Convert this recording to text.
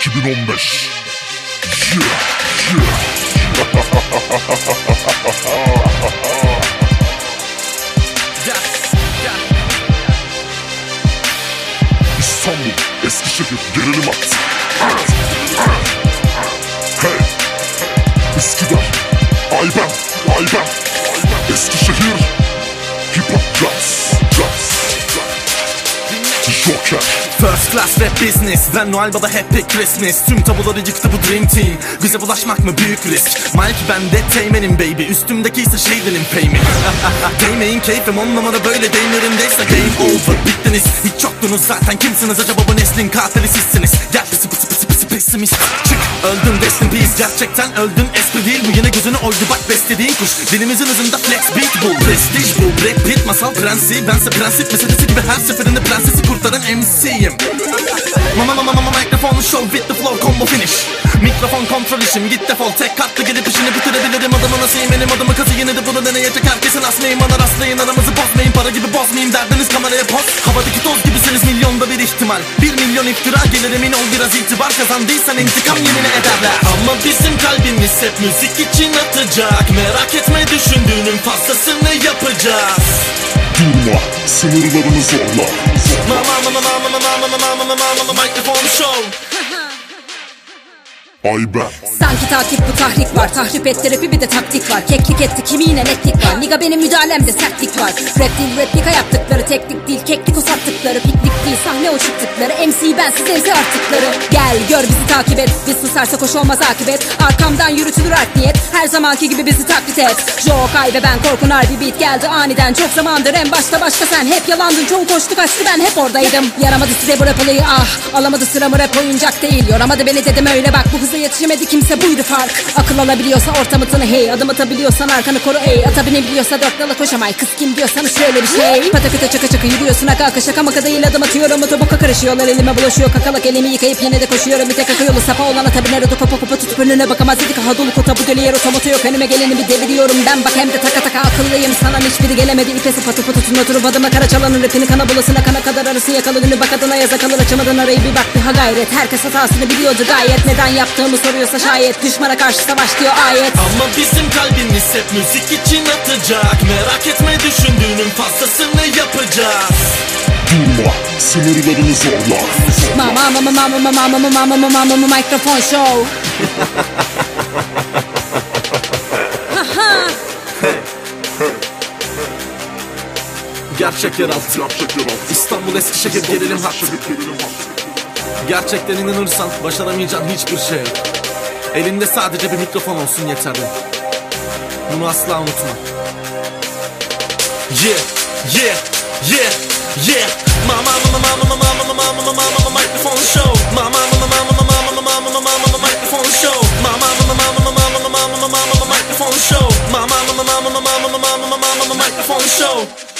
2015. İstanbul, Eskişehir, gerilim attı. Hey, Üsküdar, Ayben, Eskişehir, hip hop jazz. Joker. First class rap business, ben Noel Baba happy Christmas. Tüm tabuları yıktı bu dream team. Bize bulaşmak mı büyük risk? Mike bende teğmenim baby, üstümdeki ise şeylerin payment. Değmeyin keyfim, on numara böyle değmerindeyse game over. Bittiniz, hiç yoktunuz zaten, kimsiniz acaba bu neslin katili sizsiniz. Gel pısı pessimist. Çık, öldün rest in peace. Gerçekten öldün, espri değil bu, yine gözünü oydu bak beslediğin kuş. Dilimizin hızında flex beat bu, prestige bu. Brad Pitt masal prensi, bense prensip meselesi gibi her seferinde prensesi kurtaran MC'yim. Mikrofon show with the flow combo finish. Mikrofon kontrol işim, git defol, tek katlı gelip işini bitirebilirim. Adamı nasılayım, benim adımı kazı, yine de bunu deneyecek herkesin asmayın. Bana rastlayın, aramızı bozmayın, para gibi bozmayayım, derdiniz kameraya poz. Havadaki toz gibisiniz, milyonda bir ihtimal. 1 milyon iftira gelir, emin ol biraz itibar kazandıysan intikam yemini ederler. Ama bizim kalbimiz hep müzik için atacak. Merak etme, düşündüğünün fazlasını yapacağız. Durma, sınırlarını zorla. Mikrofon show. Ayben. Sanki takip bu tahrik var, tahrip etti rapi, bir de taktik var. Keklik etti kimi yine netlik var. Niga benim müdahalemde sertlik var. Rap değil replika yaptıkları, teknik değil keklik o sattıkları. Piknik değil sahne o çıktıkları, MC ben siz MC arttıkları. Gel gör bizi takip et, biz susarsak hoş olmaz akıbet. Arkamdan yürütülür art niyet, her zamanki gibi bizi taklit et. Jokay ve ben korkun harbi beat geldi aniden. Çok zamandır en başta sen hep yalandın. Çoğu koştu kaçtı, ben hep oradaydım. Yaramadı size bu rap olayı, ah alamadı sıramı, rap oyuncak değil. Yoramadı beni dedim öyle bak, bu kıza yetişemedi kimse, buydu fark. Akıl alabiliyorsa ortamı tanı hey, adım atabiliyorsan arkanı koru ey. Ata binebiliyorsa dört nala koşamay, kız kim diyorsanız şöyle bir şey. Pataküte çaka çaka yürüyorsun aka şaka maka değil, adım atıyorum otoboka karışıyorlar, elime bulaşıyor kakalak, elimi yıkayıp yine de koşuyorum. Bir tek akı yolu sapa olan ata biner, oto kopa kopa tutup önüne bakamaz dedik. Aha dolu kota bu deli yer, otomoto yok önüme geleni bir deviriyorum. Ben bak hem de taka taka akıllıyım, sana hiçbiri gelemedi. İpe sıfatı tutun oturup adıma kara çalanın rapini, kana bulasına kana kadar arası yakalı günü. Bak adına yaza kalır, açamadan arayı bir bak bir ha gayret. Herkes hatasını biliyordu gayet, neden yaptığımı soruyorsa şayet. Düşmana karşı savaş diyor ayet. Ama bizim kalbimiz hep müzik için atacak. Merak etme, düşündüğünün fazlasını yapacağız. Durma, sınırlarını zorla. Mikrofon show. Gerçek yeraltı. İstanbul, Eskişehir, gerilim hattı. Gerçekten inanırsan başaramayacağın hiçbir şey yok. Elinde sadece bir mikrofon olsun yeterli. Bunu asla unutma. Yeah. Mikrofon show. Mikrofon show. Mikrofon show. Mikrofon show.